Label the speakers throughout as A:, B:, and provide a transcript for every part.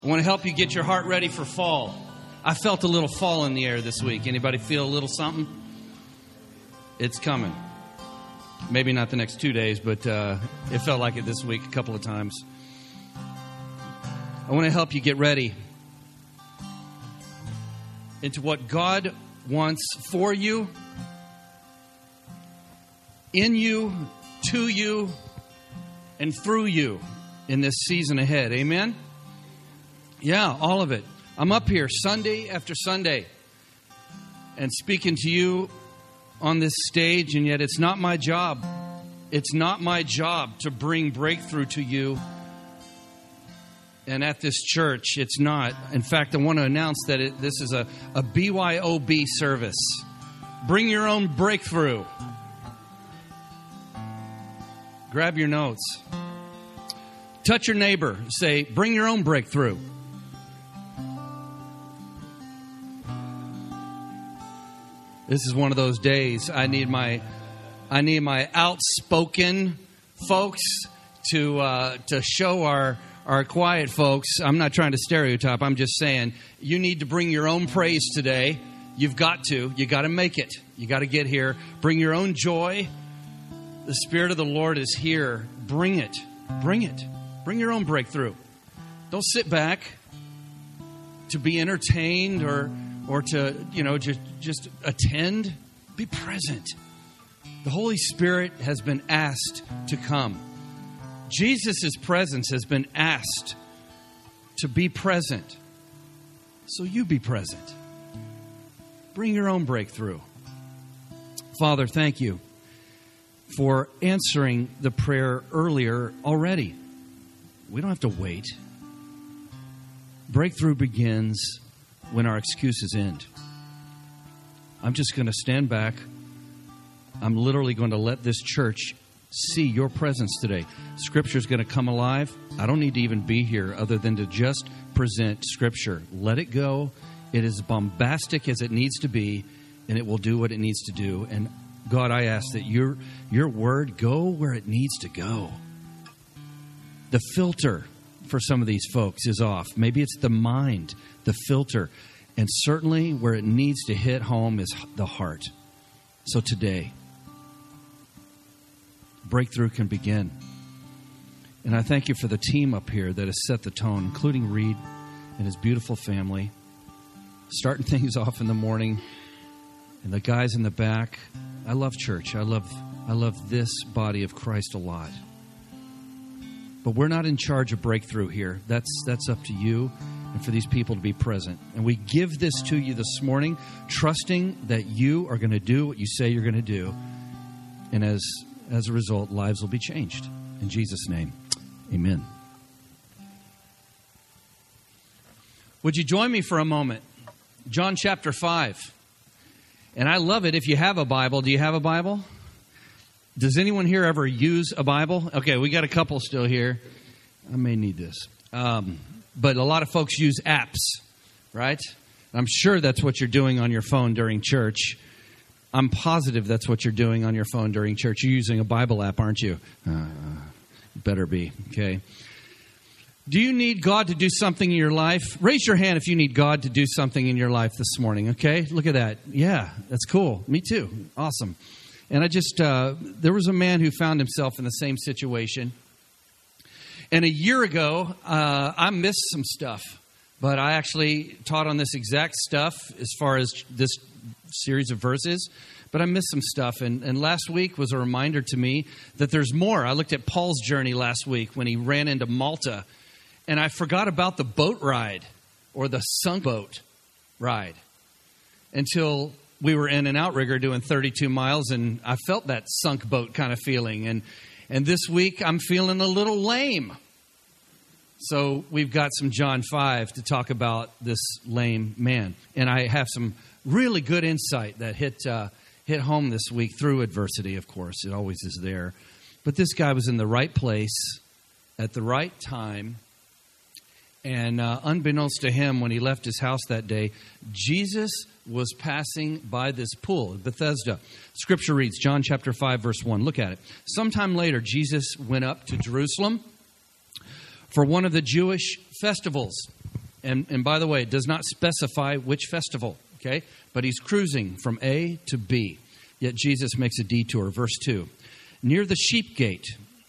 A: I want to help you get your heart ready for fall. I felt a little fall in the air this week. Anybody feel a little something? It's coming. Maybe not the next 2 days, but it felt like it this week a couple of times. I want to help you get ready into what God wants for you, in you, to you, and through you in this season ahead. Amen? Yeah, all of it. I'm up here Sunday after Sunday and speaking to you on this stage, and yet it's not my job. It's not my job to bring breakthrough to you. And at this church, it's not. In fact, I want to announce that this is a BYOB service. Bring your own breakthrough. Grab your notes. Touch your neighbor. Say, bring your own breakthrough. This is one of those days I need my outspoken folks to show our quiet folks. I'm not trying to stereotype. I'm just saying you need to bring your own praise today. You've got to. You got to make it. You got to get here. Bring your own joy. The Spirit of the Lord is here. Bring it. Bring it. Bring your own breakthrough. Don't sit back to be entertained or to, just attend. Be present. The Holy Spirit has been asked to come. Jesus' presence has been asked to be present. So you be present. Bring your own breakthrough. Father, thank you for answering the prayer earlier already. We don't have to wait. Breakthrough begins when our excuses end. I'm just going to stand back. I'm literally going to let this church see your presence today. Scripture's going to come alive. I don't need to even be here other than to just present Scripture. Let it go. It is bombastic as it needs to be, and it will do what it needs to do. And God, I ask that your word go where it needs to go. The filter for some of these folks is off. Maybe it's the mind, the filter. And certainly where it needs to hit home is the heart. So today, breakthrough can begin. And I thank you for the team up here that has set the tone, including Reed and his beautiful family, starting things off in the morning. And the guys in the back. I love church. I love this body of Christ a lot. But we're not in charge of breakthrough here. That's up to you and for these people to be present. And we give this to you this morning, trusting that you are going to do what you say you're going to do. And as a result, lives will be changed. In Jesus' name, amen. Would you join me for a moment? John chapter 5. And I love it if you have a Bible. Do you have a Bible? Does anyone here ever use a Bible? Okay, we got a couple still here. I may need this. But a lot of folks use apps, right? I'm sure that's what you're doing on your phone during church. I'm positive that's what you're doing on your phone during church. You're using a Bible app, aren't you? Better be, okay? Do you need God to do something in your life? Raise your hand if you need God to do something in your life this morning, okay? Look at that. Yeah, that's cool. Me too. Awesome. And there was a man who found himself in the same situation. And a year ago, I missed some stuff. But I actually taught on this exact stuff as far as this series of verses. But I missed some stuff. And last week was a reminder to me that there's more. I looked at Paul's journey last week when he ran into Malta. And I forgot about the boat ride or the sunk boat ride until we were in an outrigger doing 32 miles. And I felt that sunk boat kind of feeling. And this week I'm feeling a little lame. So we've got some John 5 to talk about this lame man. And I have some really good insight that hit home this week through adversity, of course. It always is there. But this guy was in the right place at the right time. And unbeknownst to him, when he left his house that day, Jesus was passing by this pool, Bethesda. Scripture reads, John chapter 5, verse 1. Look at it. Sometime later, Jesus went up to Jerusalem for one of the Jewish festivals. And by the way, it does not specify which festival, okay? But he's cruising from A to B. Yet Jesus makes a detour. Verse 2. Near the sheep gate,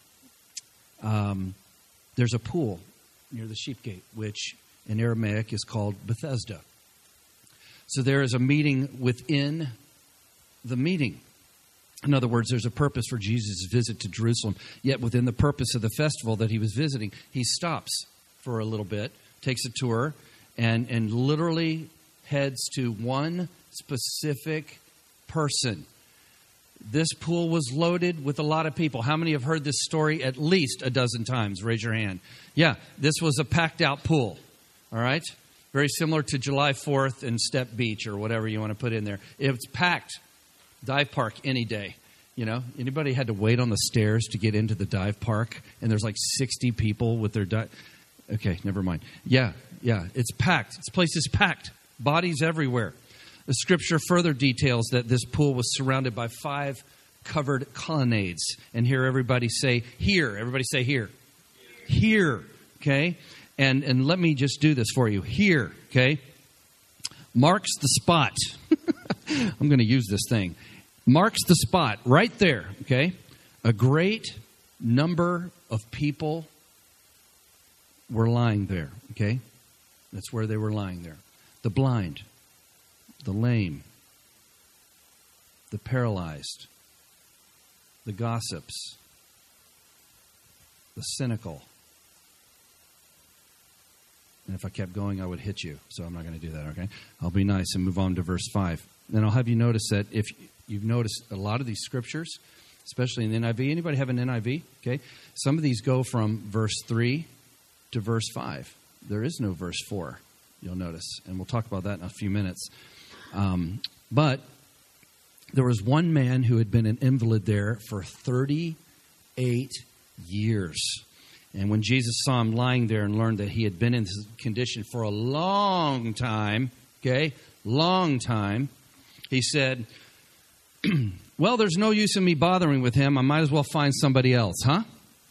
A: there's a pool near the sheep gate, which in Aramaic is called Bethesda. So there is a meeting within the meeting. In other words, there's a purpose for Jesus' visit to Jerusalem. Yet within the purpose of the festival that he was visiting, he stops for a little bit, takes a tour, and literally heads to one specific person. This pool was loaded with a lot of people. How many have heard this story at least a dozen times? Raise your hand. Yeah, this was a packed-out pool, all right? Very similar to July 4th and Step Beach or whatever you want to put in there. It's packed. Dive park any day. You know, anybody had to wait on the stairs to get into the dive park, and there's like 60 people with their dive... Okay, never mind. Yeah, it's packed. This place is packed. Bodies everywhere. The scripture further details that this pool was surrounded by 5 covered colonnades. And here everybody say, here. Everybody say, here. Here, okay? And let me just do this for you. Here, okay? Marks the spot. I'm going to use this thing. Marks the spot right there, okay? A great number of people were lying there, okay? That's where they were lying there. The blind, the lame, the paralyzed, the gossips, the cynical. And if I kept going, I would hit you. So I'm not going to do that, okay? I'll be nice and move on to verse 5. And I'll have you notice that if you've noticed a lot of these scriptures, especially in the NIV. Anybody have an NIV? Okay. Some of these go from verse 3 to verse 5. There is no verse 4, you'll notice. And we'll talk about that in a few minutes. But there was one man who had been an invalid there for 38 years. And when Jesus saw him lying there and learned that he had been in this condition for a long time, okay, long time, he said, well, there's no use in me bothering with him. I might as well find somebody else, huh?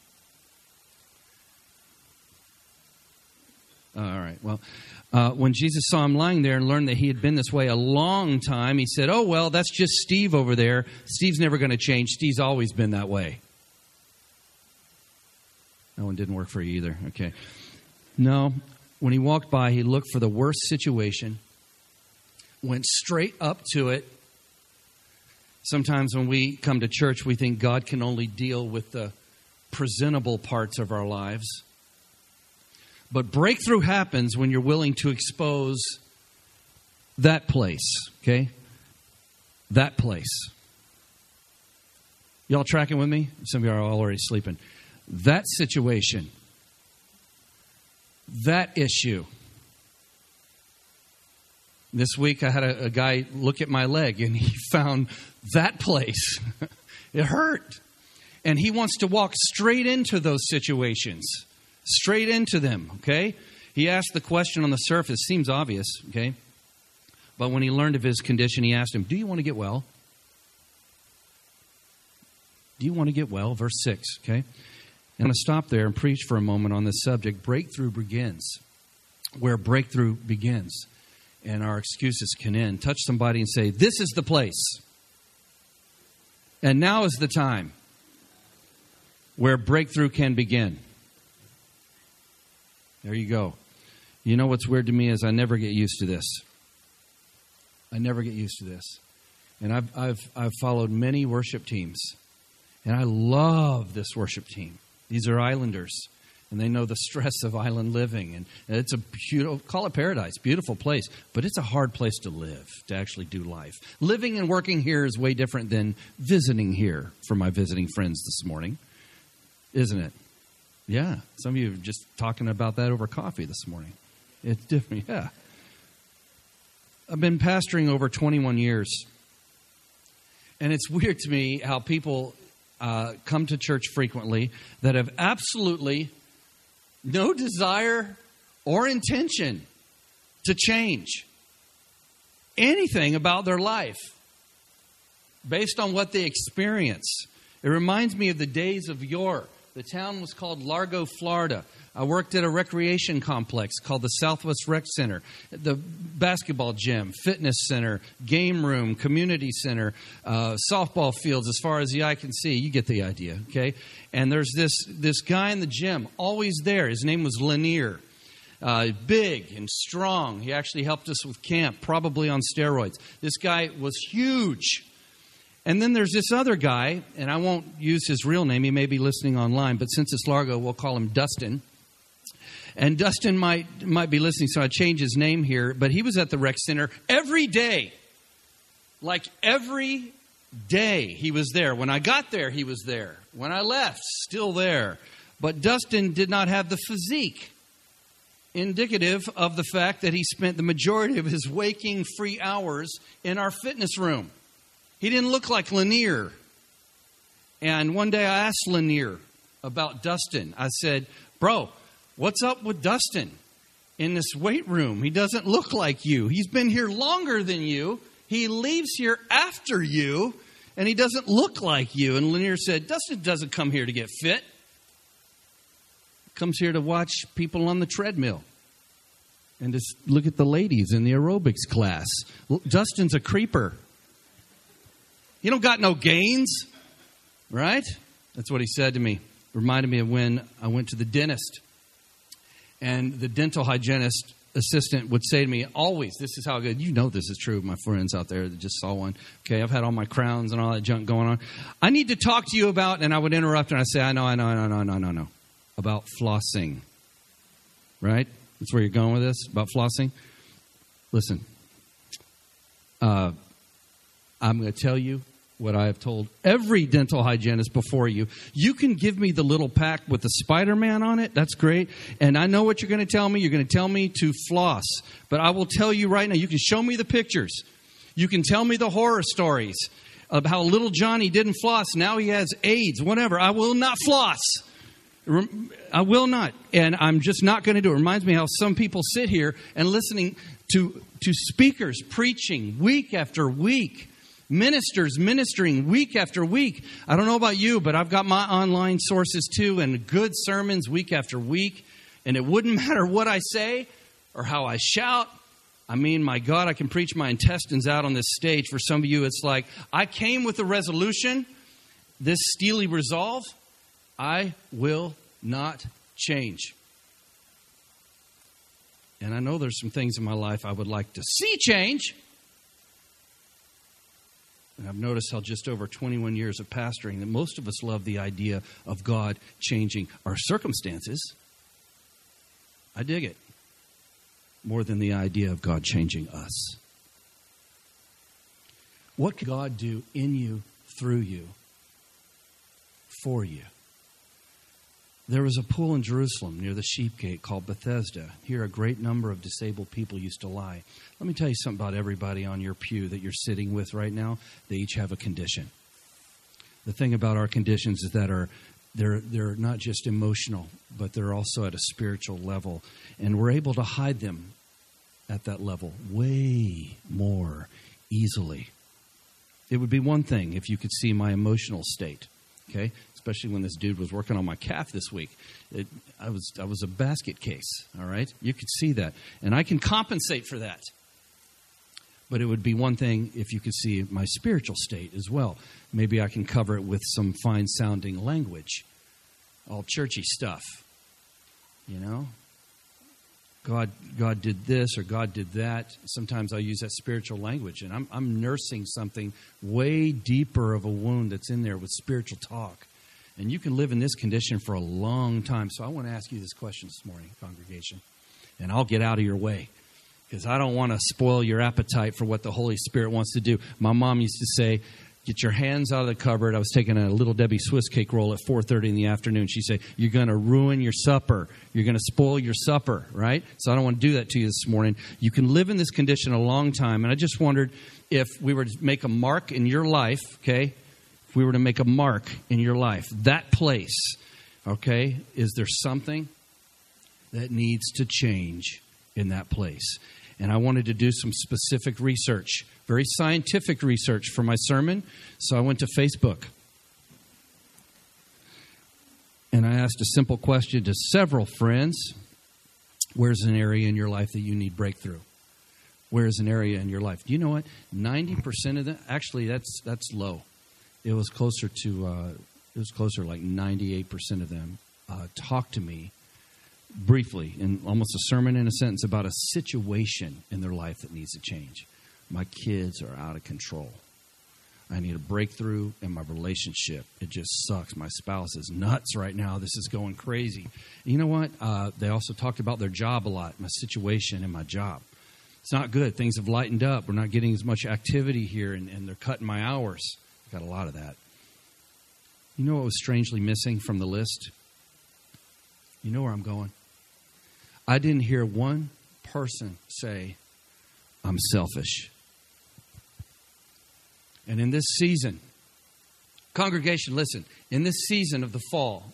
A: All right, well, when Jesus saw him lying there and learned that he had been this way a long time, he said, oh, well, that's just Steve over there. Steve's never going to change. Steve's always been that way. That one didn't work for you either. Okay. No, when he walked by, he looked for the worst situation, went straight up to it. Sometimes when we come to church, we think God can only deal with the presentable parts of our lives. But breakthrough happens when you're willing to expose that place, okay? That place. Y'all tracking with me? Some of you are already sleeping. That situation, that issue. This week I had a guy look at my leg and he found that place. It hurt. And he wants to walk straight into those situations. Straight into them, okay? He asked the question on the surface. Seems obvious, okay? But when he learned of his condition, he asked him, do you want to get well? Do you want to get well? Verse 6, okay? I'm going to stop there and preach for a moment on this subject. Breakthrough begins where breakthrough begins. And our excuses can end. Touch somebody and say, this is the place. And now is the time where breakthrough can begin. There you go. You know what's weird to me is I never get used to this. I never get used to this. And I've followed many worship teams. And I love this worship team. These are islanders. And they know the stress of island living. And it's a beautiful, call it paradise, beautiful place. But it's a hard place to live, to actually do life. Living and working here is way different than visiting here for my visiting friends this morning. Isn't it? Yeah. Some of you are just talking about that over coffee this morning. It's different, yeah. I've been pastoring over 21 years. And it's weird to me how people come to church frequently that have absolutely no desire or intention to change anything about their life based on what they experience. It reminds me of the days of yore. The town was called Largo, Florida. I worked at a recreation complex called the Southwest Rec Center, the basketball gym, fitness center, game room, community center, softball fields as far as the eye can see. You get the idea, okay? And there's this guy in the gym, always there. His name was Lanier. Big and strong. He actually helped us with camp, probably on steroids. This guy was huge. And then there's this other guy, and I won't use his real name. He may be listening online, but since it's Largo, we'll call him Dustin. And Dustin might be listening, so I changed his name here. But he was at the rec center every day. Like every day he was there. When I got there, he was there. When I left, still there. But Dustin did not have the physique indicative of the fact that he spent the majority of his waking free hours in our fitness room. He didn't look like Lanier. And one day I asked Lanier about Dustin. I said, bro, what's up with Dustin in this weight room? He doesn't look like you. He's been here longer than you. He leaves here after you, and he doesn't look like you. And Lanier said, Dustin doesn't come here to get fit. He comes here to watch people on the treadmill and to look at the ladies in the aerobics class. Dustin's a creeper. You don't got no gains, right? That's what he said to me. Reminded me of when I went to the dentist. And the dental hygienist assistant would say to me, always, this is how good, you know this is true, my friends out there that just saw one. Okay, I've had all my crowns and all that junk going on. I need to talk to you about, and I would interrupt and I'd say, I know, about flossing. Right? That's where you're going with this, about flossing. Listen, I'm going to tell you what I have told every dental hygienist before you. You can give me the little pack with the Spider-Man on it. That's great. And I know what you're going to tell me. You're going to tell me to floss. But I will tell you right now, you can show me the pictures. You can tell me the horror stories of how little Johnny didn't floss. Now he has AIDS, whatever. I will not floss. I will not. And I'm just not going to do it. It reminds me how some people sit here and listening to speakers preaching week after week. Ministers ministering week after week. I don't know about you, but I've got my online sources too, and good sermons week after week. And it wouldn't matter what I say or how I shout. I mean, my God, I can preach my intestines out on this stage. For some of you, it's like, I came with a resolution, this steely resolve, I will not change. And I know there's some things in my life I would like to see change. And I've noticed how just over 21 years of pastoring that most of us love the idea of God changing our circumstances. I dig it more than the idea of God changing us. What can God do in you, through you, for you? There was a pool in Jerusalem near the Sheep Gate called Bethesda. Here a great number of disabled people used to lie. Let me tell you something about everybody on your pew that you're sitting with right now. They each have a condition. The thing about our conditions is that they're not just emotional, but they're also at a spiritual level. And we're able to hide them at that level way more easily. It would be one thing if you could see my emotional state, okay? Especially when this dude was working on my calf this week. I was a basket case, all right? You could see that. And I can compensate for that. But it would be one thing if you could see my spiritual state as well. Maybe I can cover it with some fine-sounding language. All churchy stuff. You know? God did this or God did that. Sometimes I use that spiritual language. And I'm nursing something way deeper of a wound that's in there with spiritual talk. And you can live in this condition for a long time. So I want to ask you this question this morning, congregation. And I'll get out of your way. Because I don't want to spoil your appetite for what the Holy Spirit wants to do. My mom used to say, get your hands out of the cupboard. I was taking a Little Debbie Swiss cake roll at 4:30 in the afternoon. She'd say, you're going to ruin your supper. You're going to spoil your supper, right? So I don't want to do that to you this morning. You can live in this condition a long time. And I just wondered if we were to make a mark in your life, okay? If we were to make a mark in your life, that place, okay, is there something that needs to change in that place? And I wanted to do some specific research, very scientific research for my sermon. So I went to Facebook. And asked a simple question to several friends. Where's an area in your life that you need breakthrough? Where's an area in your life? Do you know what? 90% of them, actually, that's low. It was closer like 98% of them talked to me briefly, in almost a sermon in a sentence, about a situation in their life that needs to change. My kids are out of control. I need a breakthrough in my relationship. It just sucks. My spouse is nuts right now. This is going crazy. And you know what? They also talked about their job a lot, my situation in my job. It's not good. Things have lightened up. We're not getting as much activity here, and they're cutting my hours. Got a lot of that. You know what was strangely missing from the list? You know where I'm going? I didn't hear one person say, I'm selfish. And in this season, congregation, listen, in this season of the fall,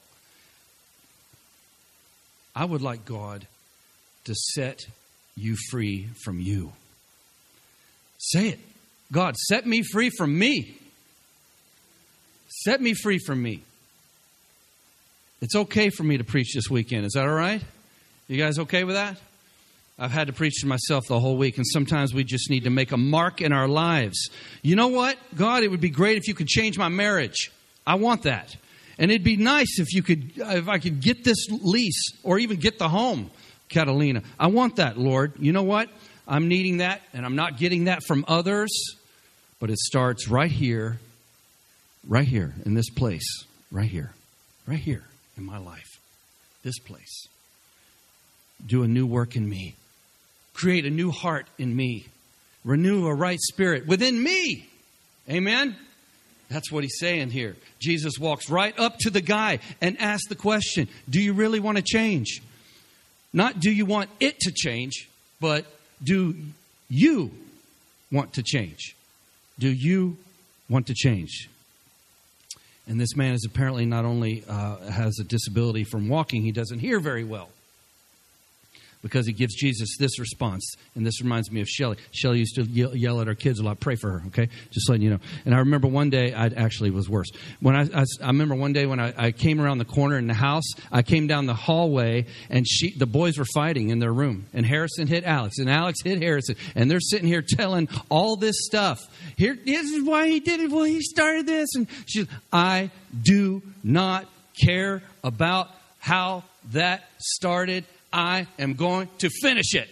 A: I would like God to set you free from you. Say it. God, set me free from me. Set me free from me. It's okay for me to preach this weekend. Is that all right? You guys okay with that? I've had to preach to myself the whole week, and sometimes we just need to make a mark in our lives. You know what? God, it would be great if you could change my marriage. I want that. And it'd be nice if I could get this lease or even get the home, Catalina. I want that, Lord. You know what? I'm needing that, and I'm not getting that from others, but it starts right here in this place, right here in my life, this place. Do a new work in me. Create a new heart in me. Renew a right spirit within me. Amen? That's what he's saying here. Jesus walks right up to the guy and asks the question, do you really want to change? Not do you want it to change, but do you want to change? Do you want to change? And this man is apparently not only has a disability from walking, he doesn't hear very well. Because he gives Jesus this response. And this reminds me of Shelley. Shelley used to yell at our kids a lot. Pray for her, okay? Just letting you know. And I remember one day, it was worse. When I remember one day when I came around the corner in the house, I came down the hallway, and the boys were fighting in their room. And Harrison hit Alex, and Alex hit Harrison. And they're sitting here telling all this stuff. This is why he did it. Well, he started this. And she said, I do not care about how that started. I am going to finish it.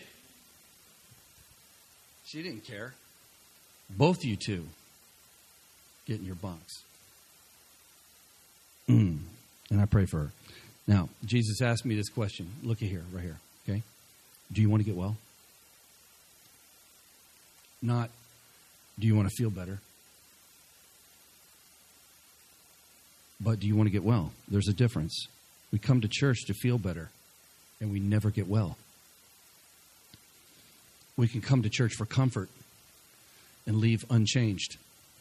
A: She didn't care. Both you two get in your bunks. And I pray for her. Now, Jesus asked me this question. Look at here, right here. Okay? Do you want to get well? Not, do you want to feel better? But do you want to get well? There's a difference. We come to church to feel better. And we never get well. We can come to church for comfort and leave unchanged.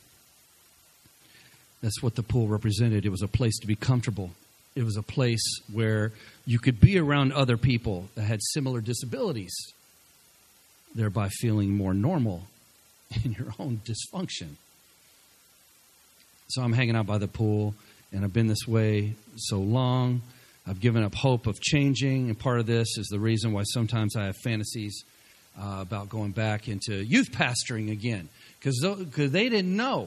A: That's what the pool represented. It was a place to be comfortable. It was a place where you could be around other people that had similar disabilities, thereby feeling more normal in your own dysfunction. So I'm hanging out by the pool, and I've been this way so long. I've given up hope of changing, and part of this is the reason why sometimes I have fantasies about going back into youth pastoring again, because they didn't know.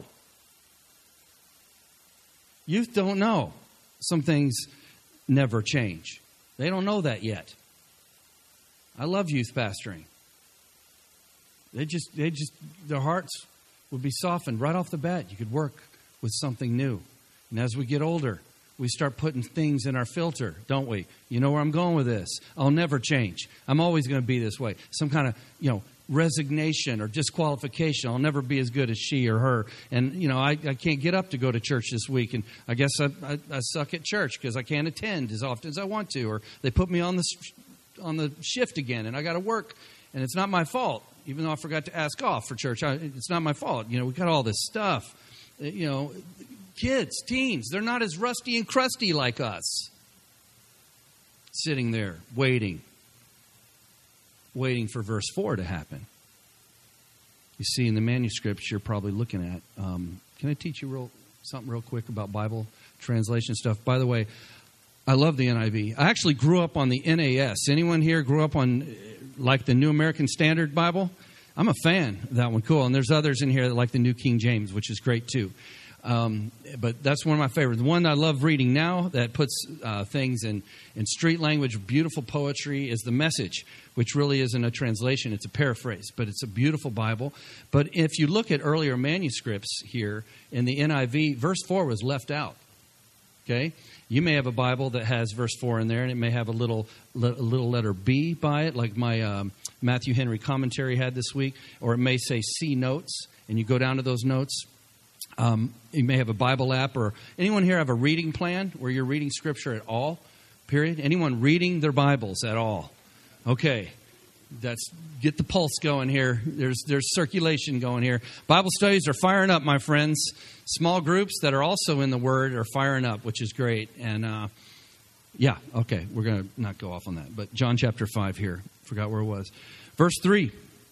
A: Youth don't know. Some things never change. They don't know that yet. I love youth pastoring. Their hearts would be softened right off the bat. You could work with something new. And as we get older, we start putting things in our filter, don't we? You know where I'm going with this. I'll never change. I'm always going to be this way. Some kind of, resignation or disqualification. I'll never be as good as she or her. And, I can't get up to go to church this week. And I guess I suck at church because I can't attend as often as I want to. Or they put me on the shift again and I got to work. And it's not my fault. Even though I forgot to ask off for church, it's not my fault. We got all this stuff. Kids, teens, they're not as rusty and crusty like us. Sitting there, waiting for verse 4 to happen. You see, in the manuscripts you're probably looking at. Can I teach you something real quick about Bible translation stuff? By the way, I love the NIV. I actually grew up on the NAS. Anyone here grew up on like the New American Standard Bible? I'm a fan of that one. Cool. And there's others in here that like the New King James, which is great too. But that's one of my favorites. The one I love reading now that puts things in street language, beautiful poetry, is the Message, which really isn't a translation. It's a paraphrase, but it's a beautiful Bible. But if you look at earlier manuscripts here in the NIV, verse 4 was left out. Okay? You may have a Bible that has verse 4 in there, and it may have a little letter B by it, like my Matthew Henry commentary had this week, or it may say C notes, and you go down to those notes. You may have a Bible app, or anyone here have a reading plan where you're reading Scripture at all, period? Anyone reading their Bibles at all? Okay, get the pulse going here. There's circulation going here. Bible studies are firing up, my friends. Small groups that are also in the Word are firing up, which is great. And okay, we're going to not go off on that. But John chapter 5 here. Forgot where it was. Verse 3.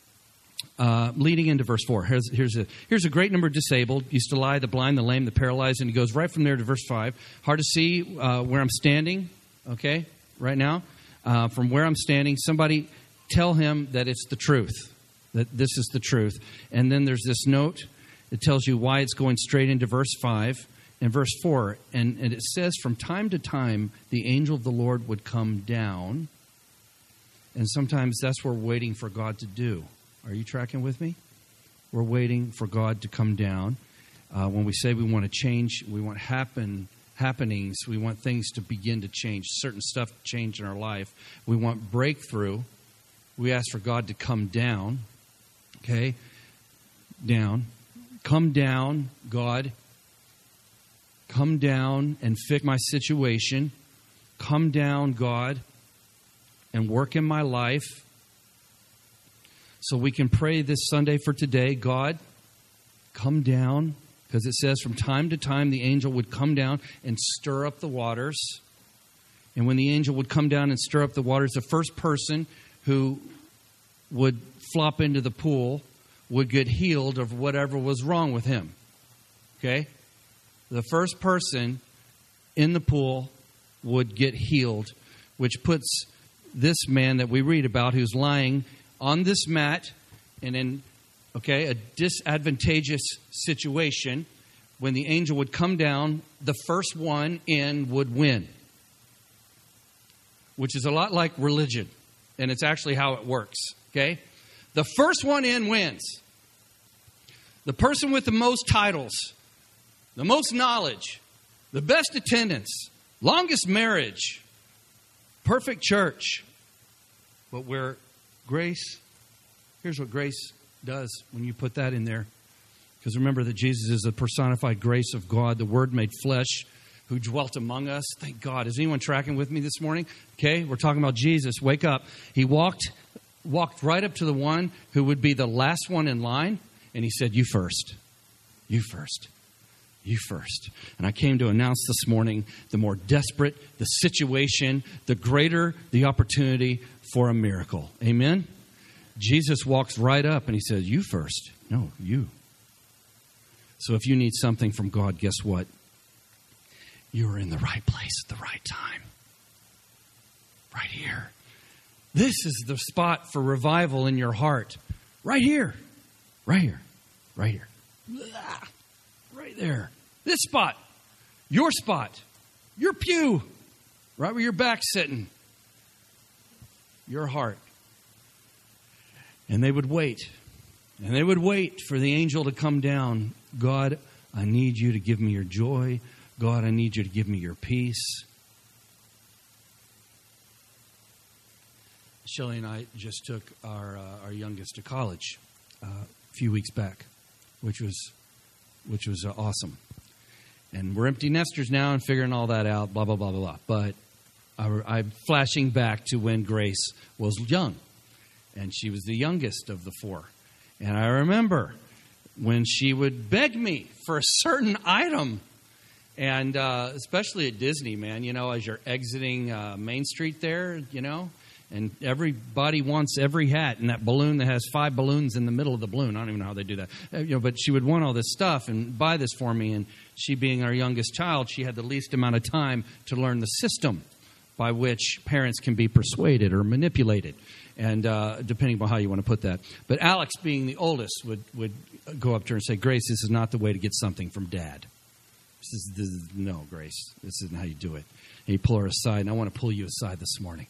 A: Leading into verse 4. Here's a great number of disabled. Used to lie, the blind, the lame, the paralyzed. And he goes right from there to verse 5. Hard to see where I'm standing, okay, right now. From where I'm standing, somebody tell him that it's the truth, that this is the truth. And then there's this note that tells you why it's going straight into verse 5 and verse 4. And it says, from time to time, the angel of the Lord would come down. And sometimes that's what we're waiting for God to do. Are you tracking with me? We're waiting for God to come down. When we say we want to change, we want happenings, we want things to begin to change, certain stuff to change in our life. We want breakthrough. We ask for God to come down. Okay? Down. Come down, God. Come down and fix my situation. Come down, God, and work in my life. So we can pray this Sunday for today, God, come down, because it says from time to time the angel would come down and stir up the waters. And when the angel would come down and stir up the waters, the first person who would flop into the pool would get healed of whatever was wrong with him. Okay? The first person in the pool would get healed, which puts this man that we read about who's lying on this mat and in, a disadvantageous situation. When the angel would come down, the first one in would win. Which is a lot like religion. And it's actually how it works. Okay? The first one in wins. The person with the most titles, the most knowledge, the best attendance, longest marriage, perfect church. But where grace, here's what grace does when you put that in there. Because remember that Jesus is the personified grace of God, the Word made flesh, who dwelt among us. Thank God. Is anyone tracking with me this morning? Okay, we're talking about Jesus. Wake up. He walked right up to the one who would be the last one in line, and he said, you first. You first. You first. And I came to announce this morning, the more desperate the situation, the greater the opportunity for a miracle. Amen? Jesus walks right up and he says, you first. No, you. So if you need something from God, guess what? You are in the right place at the right time. Right here. This is the spot for revival in your heart. Right here. Right here. Right here. Right there. This spot. Your spot. Your pew. Right where your back's sitting. Your heart. And they would wait. And they would wait for the angel to come down. God, I need you to give me your joy. God, I need you to give me your peace. Shelley and I just took our youngest to college a few weeks back, which was awesome. And we're empty nesters now and figuring all that out, blah, blah, blah, blah, blah. But I'm flashing back to when Grace was young. And she was the youngest of the four. And I remember when she would beg me for a certain item. And especially at Disney, man, as you're exiting Main Street there, And everybody wants every hat and that balloon that has 5 balloons in the middle of the balloon. I don't even know how they do that. But she would want all this stuff and buy this for me. And she, being our youngest child, she had the least amount of time to learn the system by which parents can be persuaded or manipulated, and depending on how you want to put that. But Alex, being the oldest, would go up to her and say, Grace, this is not the way to get something from Dad. No, Grace, this isn't how you do it. And you pull her aside, and I want to pull you aside this morning.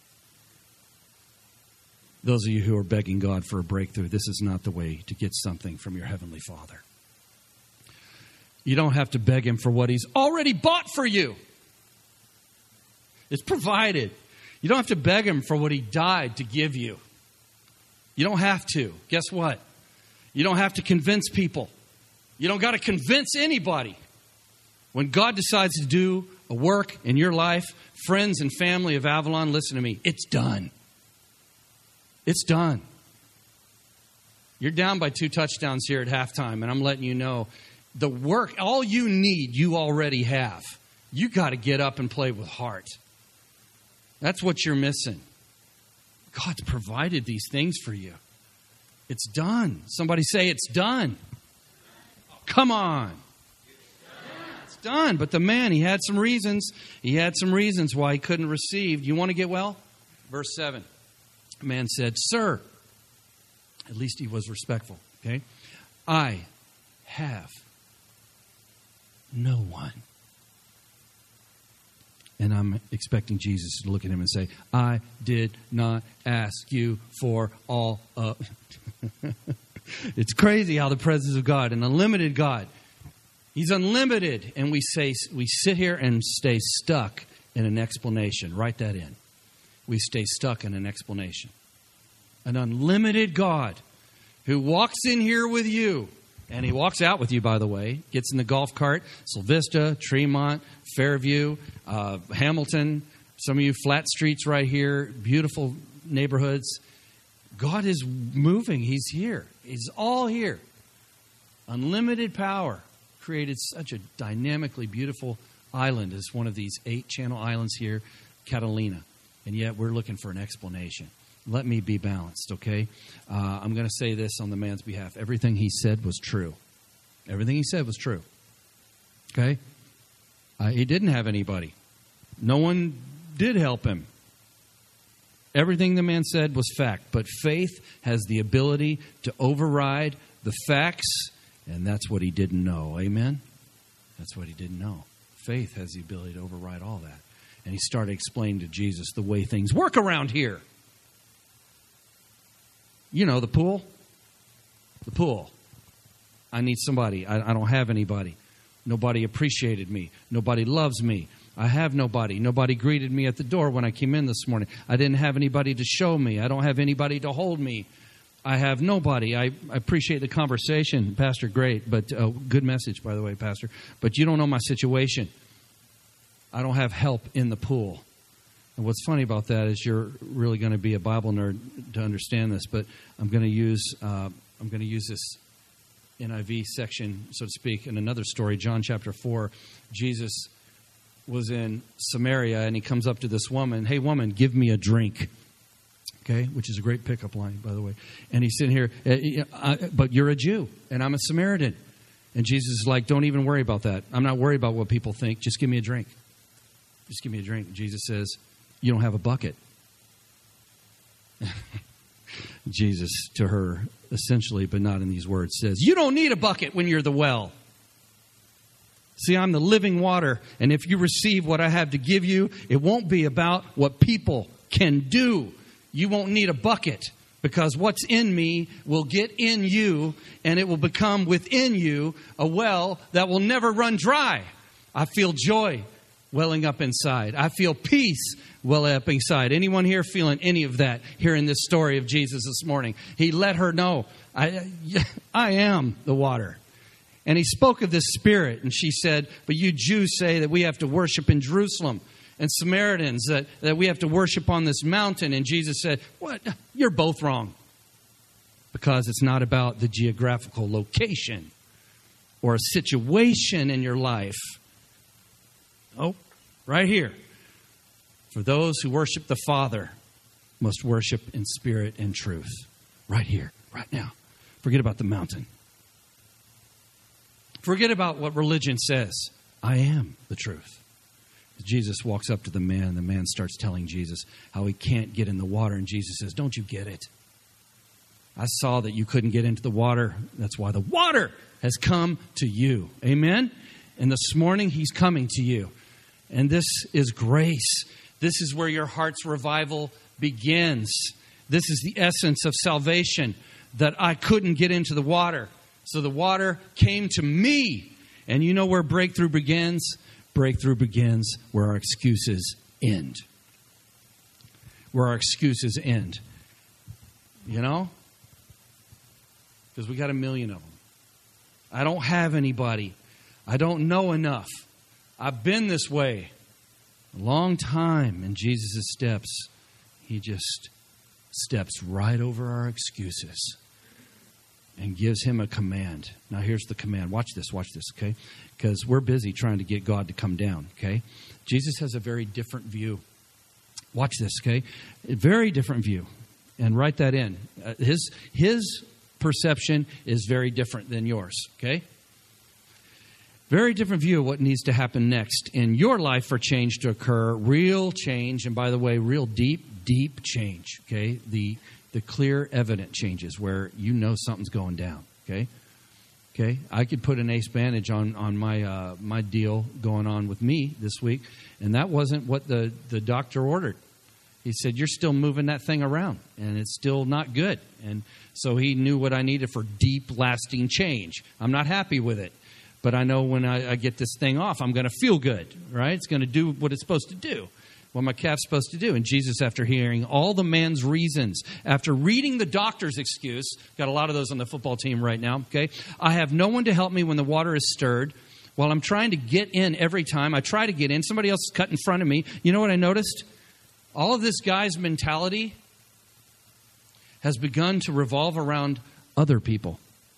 A: Those of you who are begging God for a breakthrough, this is not the way to get something from your Heavenly Father. You don't have to beg Him for what He's already bought for you. It's provided. You don't have to beg Him for what He died to give you. You don't have to. Guess what? You don't have to convince people. You don't got to convince anybody. When God decides to do a work in your life, friends and family of Avalon, listen to me. It's done. It's done. You're down by 2 touchdowns here at halftime, and I'm letting you know the work, all you need, you already have. You got to get up and play with heart. That's what you're missing. God's provided these things for you. It's done. Somebody say it's done. Come on. It's done. But the man, he had some reasons. He had some reasons why he couldn't receive. Do you want to get well? Verse 7. The man said, Sir, at least he was respectful, okay? I have no one. And I'm expecting Jesus to look at him and say, I did not ask you for all of... It's crazy how the presence of God, an unlimited God, He's unlimited. And we sit here and stay stuck in an explanation. Write that in. We stay stuck in an explanation. An unlimited God who walks in here with you, and He walks out with you, by the way, gets in the golf cart, Sylvista, Tremont, Fairview, Hamilton, some of you flat streets right here, beautiful neighborhoods. God is moving. He's here. He's all here. Unlimited power created such a dynamically beautiful island as one of these 8-channel islands here, Catalina. And yet we're looking for an explanation. Let me be balanced, okay? I'm going to say this on the man's behalf. Everything he said was true. Everything he said was true. Okay? He didn't have anybody. No one did help him. Everything the man said was fact. But faith has the ability to override the facts, and that's what he didn't know. Amen? That's what he didn't know. Faith has the ability to override all that. And he started explaining to Jesus the way things work around here. You know, the pool. The pool. I need somebody. I don't have anybody. Nobody appreciated me. Nobody loves me. I have nobody. Nobody greeted me at the door when I came in this morning. I didn't have anybody to show me. I don't have anybody to hold me. I have nobody. I appreciate the conversation, Pastor. Great, but good message, by the way, Pastor. But you don't know my situation. I don't have help in the pool. And what's funny about that is you're really going to be a Bible nerd to understand this. But I'm going to use this NIV section, so to speak, in another story, John chapter 4. Jesus was in Samaria, and He comes up to this woman. Hey, woman, give me a drink. Okay, which is a great pickup line, by the way. And he's sitting here, but you're a Jew, and I'm a Samaritan. And Jesus is like, don't even worry about that. I'm not worried about what people think. Just give me a drink. Just give me a drink. Jesus says, you don't have a bucket. Jesus, to her, essentially, but not in these words, says, you don't need a bucket when you're the well. See, I'm the living water, and if you receive what I have to give you, it won't be about what people can do. You won't need a bucket, because what's in me will get in you, and it will become within you a well that will never run dry. I feel joy welling up inside. I feel peace welling up inside. Anyone here feeling any of that here in this story of Jesus this morning? He let her know, I am the water. And He spoke of this Spirit, and she said, but you Jews say that we have to worship in Jerusalem, and Samaritans that we have to worship on this mountain. And Jesus said, what? You're both wrong. Because it's not about the geographical location or a situation in your life. Oh, right here. For those who worship the Father, must worship in spirit and truth. Right here, right now. Forget about the mountain. Forget about what religion says. I am the truth. Jesus walks up to the man, and the man starts telling Jesus how he can't get in the water. And Jesus says, don't you get it? I saw that you couldn't get into the water. That's why the water has come to you. Amen? And this morning, he's coming to you. And this is grace. This is where your heart's revival begins. This is the essence of salvation, that I couldn't get into the water. So the water came to me. And you know where breakthrough begins? Breakthrough begins where our excuses end. Where our excuses end. You know? Because we got a million of them. I don't have anybody. I don't know enough. I've been this way a long time. In Jesus' steps, he just steps right over our excuses and gives him a command. Now here's the command. Watch this, okay? Because we're busy trying to get God to come down, okay? Jesus has a very different view. Watch this, okay? A very different view. And write that in. His perception is very different than yours, okay? Very different view of what needs to happen next in your life for change to occur. Real change, and by the way, real deep change, okay? The clear, evident changes where you know something's going down, okay? Okay, I could put an ace bandage on my deal going on with me this week, and that wasn't what the doctor ordered. He said, you're still moving that thing around, and it's still not good. And so he knew what I needed for deep, lasting change. I'm not happy with it, but I know when I get this thing off, I'm going to feel good, right? It's going to do what it's supposed to do. What my calf's supposed to do. And Jesus, after hearing all the man's reasons, after reading the doctor's excuse, got a lot of those on the football team right now, okay? I have no one to help me when the water is stirred. While I'm trying to get in every time, I try to get in. Somebody else is cut in front of me. You know what I noticed? All of this guy's mentality has begun to revolve around other people.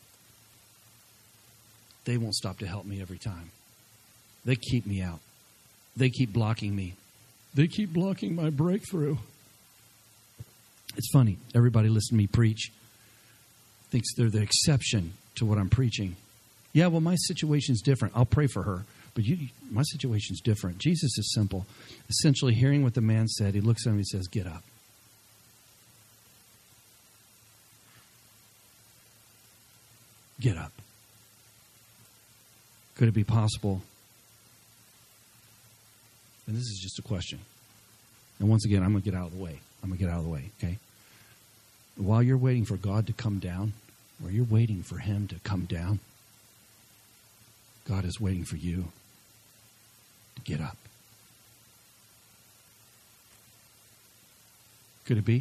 A: They won't stop to help me every time. They keep me out. They keep blocking me. They keep blocking my breakthrough. It's funny. Everybody listening to me preach thinks they're the exception to what I'm preaching. Yeah, well, my situation's different. I'll pray for her. But my situation's different. Jesus is simple. Essentially, hearing what the man said, he looks at him and he says, get up. Get up. Could it be possible? And this is just a question. And once again, I'm going to get out of the way. Okay? While you're waiting for God to come down, or you're waiting for him to come down, God is waiting for you to get up. Could it be?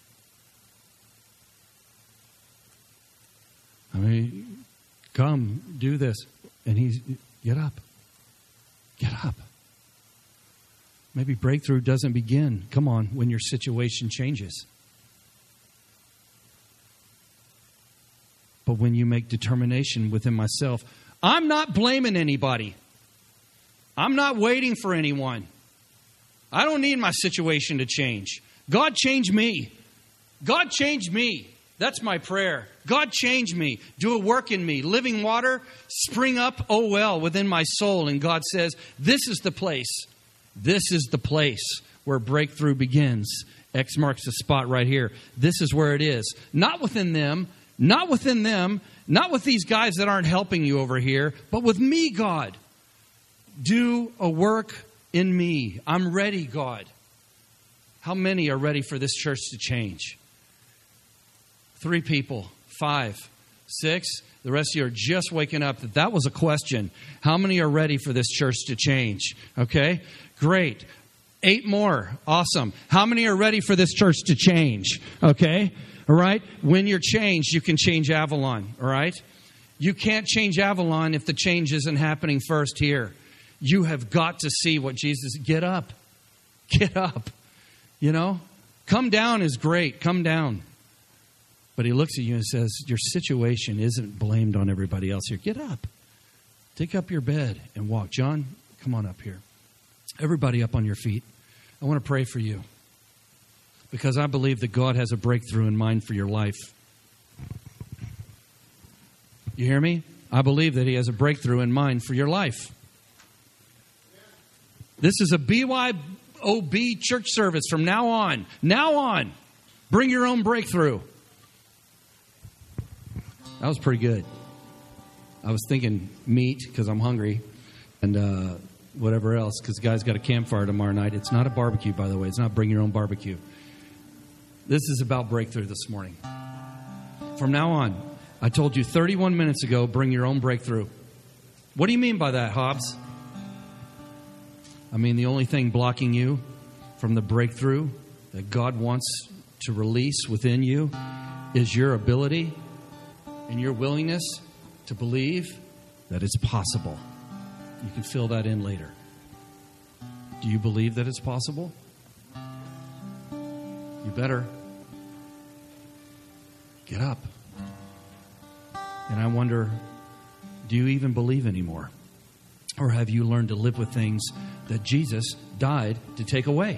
A: I mean, come, do this. And he's, get up. Get up. Maybe breakthrough doesn't begin, come on, when your situation changes. But when you make determination within myself, I'm not blaming anybody. I'm not waiting for anyone. I don't need my situation to change. God, change me. God, change me. That's my prayer. God, change me. Do a work in me. Living water, spring up, oh well, within my soul. And God says, this is the place. This is the place where breakthrough begins. X marks the spot right here. This is where it is. Not within them, not with these guys that aren't helping you over here, but with me, God. Do a work in me. I'm ready, God. How many are ready for this church to change? 3 people, 5, 6. The rest of you are just waking up. That was a question. How many are ready for this church to change? Okay, great. 8 more. Awesome. How many are ready for this church to change? Okay, all right. When you're changed, you can change Avalon. All right. You can't change Avalon if the change isn't happening first here. You have got to see what Jesus... Get up. Get up. You know, come down is great. Come down. But he looks at you and says, your situation isn't blamed on everybody else here. Get up. Take up your bed and walk. John, come on up here. Everybody up on your feet. I want to pray for you. Because I believe that God has a breakthrough in mind for your life. You hear me? I believe that He has a breakthrough in mind for your life. This is a BYOB church service from now on. Now on. Bring your own breakthrough. That was pretty good. I was thinking meat because I'm hungry and whatever else because the guy's got a campfire tomorrow night. It's not a barbecue, by the way. It's not bring your own barbecue. This is about breakthrough this morning. From now on, I told you 31 minutes ago, bring your own breakthrough. What do you mean by that, Hobbs? I mean, the only thing blocking you from the breakthrough that God wants to release within you is your ability and your willingness to believe that it's possible. You can fill that in later. Do you believe that it's possible? You better. Get up. And I wonder, do you even believe anymore? Or have you learned to live with things that Jesus died to take away?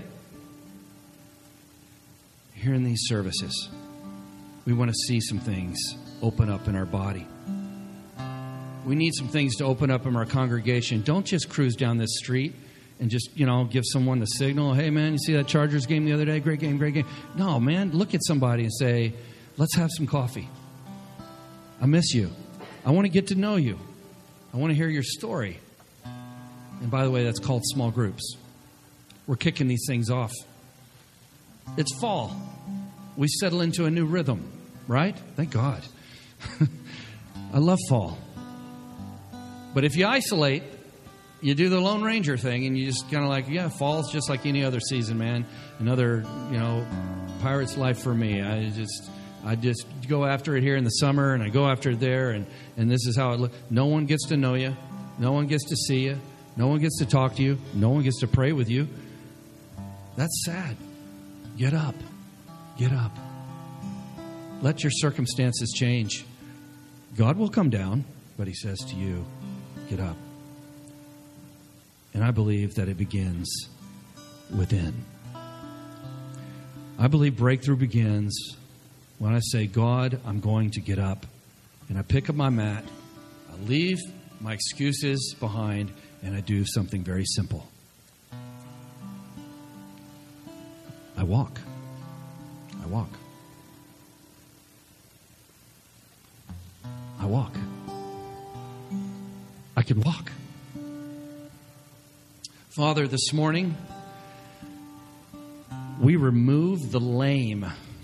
A: Here in these services, we want to see some things open up in our body. We need some things to open up in our congregation. Don't just cruise down this street and just, give someone the signal. Hey, man, you see that Chargers game the other day? Great game, great game. No, man, look at somebody and say, let's have some coffee. I miss you. I want to get to know you. I want to hear your story. And by the way, that's called small groups. We're kicking these things off. It's fall. We settle into a new rhythm, right? Thank God. I love fall. But if you isolate, you do the Lone Ranger thing and you just kind of like, yeah, fall's just like any other season, man. Another, pirate's life for me. I just go after it here in the summer and I go after it there and this is how it looks. No one gets to know you. No one gets to see you. No one gets to talk to you. No one gets to pray with you. That's sad. Get up. Get up. Let your circumstances change. God will come down, but He says to you, get up. And I believe that it begins within. I believe breakthrough begins when I say, God, I'm going to get up. And I pick up my mat. I leave my excuses behind and I do something very simple. I walk. I walk. I walk. I can walk. Father, this morning, we remove the lame.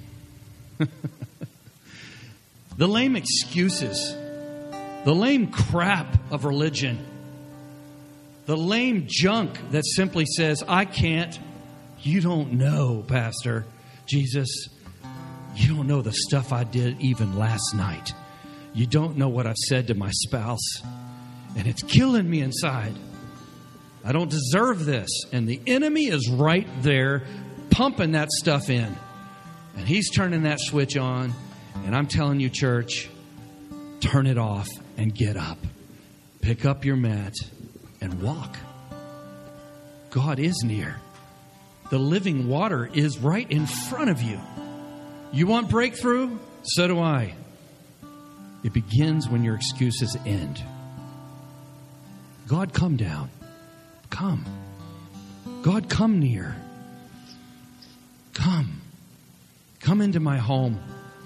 A: The lame excuses. The lame crap of religion. The lame junk that simply says, I can't. You don't know, Pastor. Jesus, you don't know the stuff I did even last night. You don't know what I've said to my spouse. And it's killing me inside. I don't deserve this. And the enemy is right there pumping that stuff in. And he's turning that switch on. And I'm telling you, church, turn it off and get up. Pick up your mat and walk. God is near. The living water is right in front of you. You want breakthrough? So do I. It begins when your excuses end. God, come down. Come. God, come near. Come. Come into my home.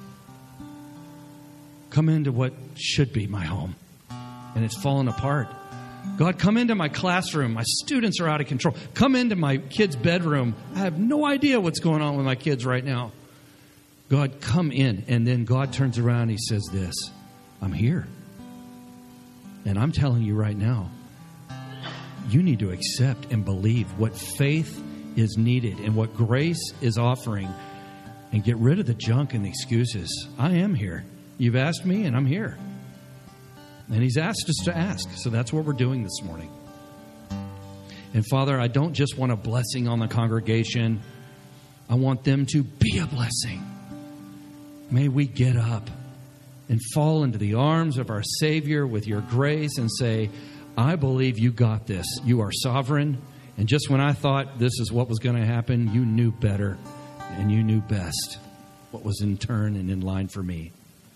A: Come into what should be my home. And it's fallen apart. God, come into my classroom. My students are out of control. Come into my kid's bedroom. I have no idea what's going on with my kids right now. God, come in. And then God turns around and He says this, I'm here. And I'm telling you right now, you need to accept and believe what faith is needed and what grace is offering and get rid of the junk and the excuses. I am here. You've asked me and I'm here. And He's asked us to ask. So that's what we're doing this morning. And Father, I don't just want a blessing on the congregation. I want them to be a blessing. May we get up and fall into the arms of our Savior with your grace and say, I believe you got this. You are sovereign. And just when I thought this is what was going to happen, you knew better. and you knew best what was in turn and in line for me.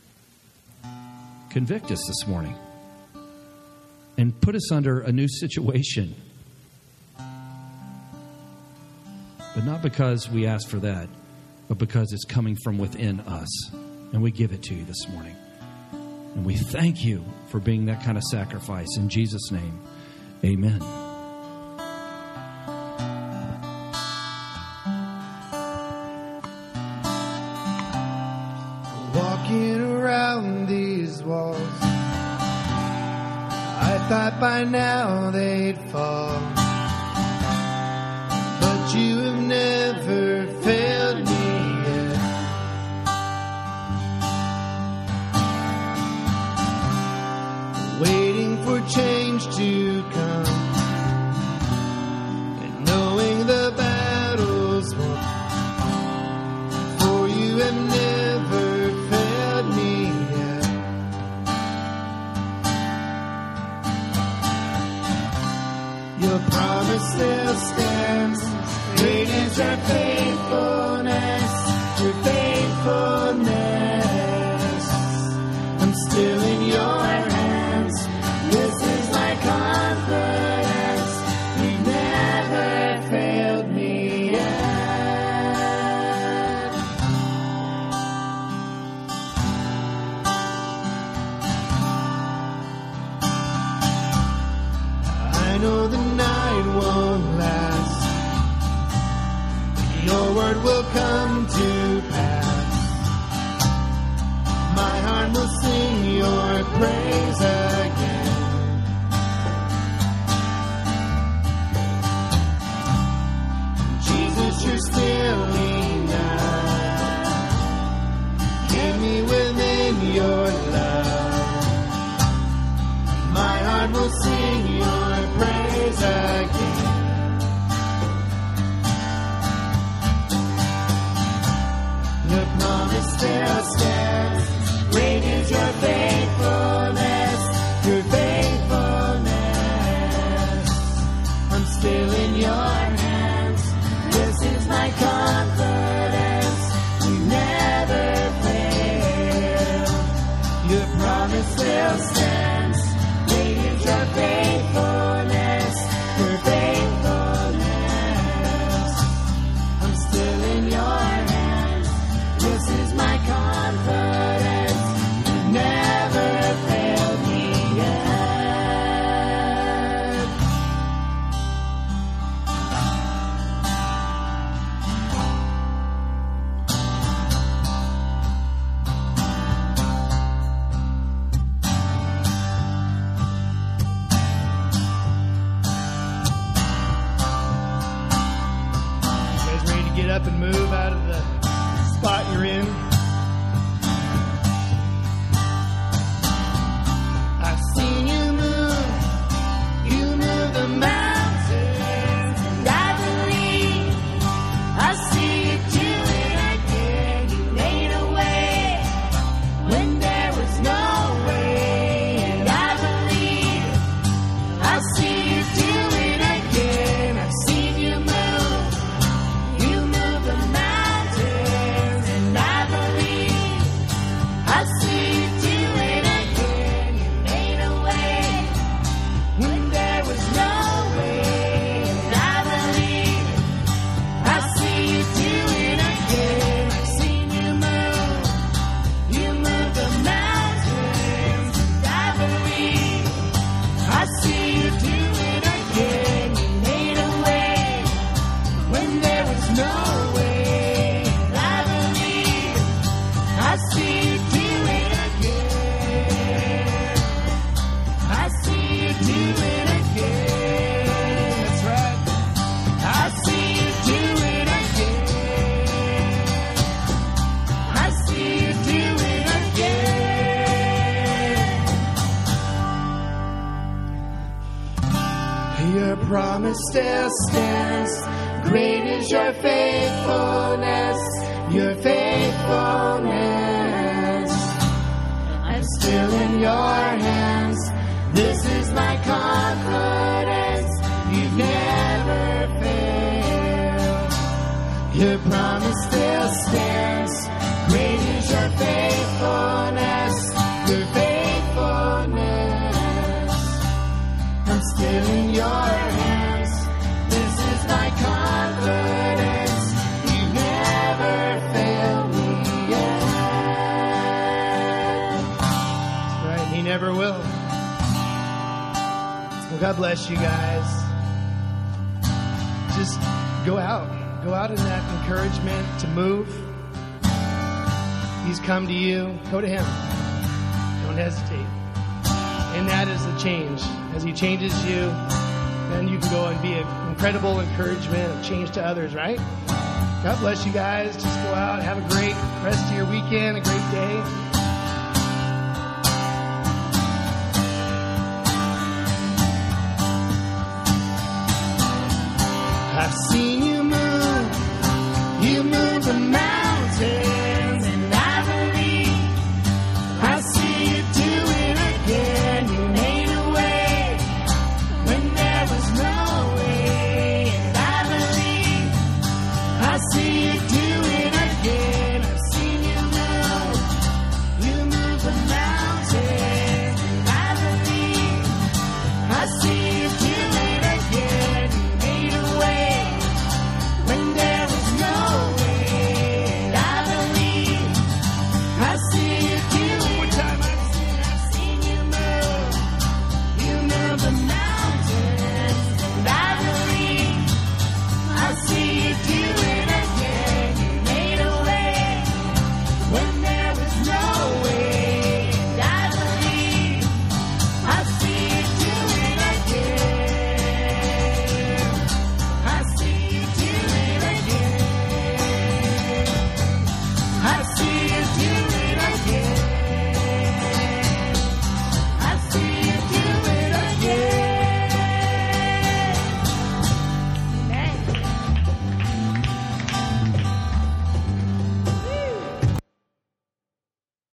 A: Convict us this morning and put us under a new situation. But not because we asked for that, but because it's coming from within us. And we give it to you this morning. And we thank you for being that kind of sacrifice. In Jesus' name, amen.
B: Walking around these walls, I thought by now they'd fall. But you have never failed me yet. Waiting for change to come, and knowing the battle's won. For you have never failed me yet. Your promise still stands. Great is your faithfulness, your faithfulness. I'm still in your hands. This is my confidence. You've never failed me yet. I know the night won't last. Your word will come to pass. My heart will sing your praise again. Jesus, you're still enough. Keep me within your love. My heart will sing your praise again. Your promise still stands. Great is your faithfulness, your faithfulness. I'm still in your hands. This is my confidence. You never fail. Your promise still stands. Great is your faithfulness, your faithfulness. I'm still in your hands. This is my confidence. You never failed me yet. You guys ready to get up and move out of the spot you're in? I've seen you move the mountains, and I believe I see you do it again. You made a way when there was no way, and I believe I see you do it again. I've seen you move the mountains, and I believe I see you do it again. You made a way when there was no way, and I believe I see you do it again. I've seen you move the mountains, and I believe I see you do it again. You made a way when there was no way, and I believe I see you do it again. I see you do it again. That's right. I see you do it again. I see you do it again. Your promise still stands. Great is your faithfulness, your faithfulness. I'm still in your hands. This is my confidence. You've never failed. Your promise still
C: never will. Well, God bless you guys. Just go out. Go out in that encouragement to move. He's come to you. Go to him. Don't hesitate. And that is the change. As he changes you, then you can go and be an incredible encouragement of change to others, right? God bless you guys. Just go out. Have a great rest of your weekend, a great day.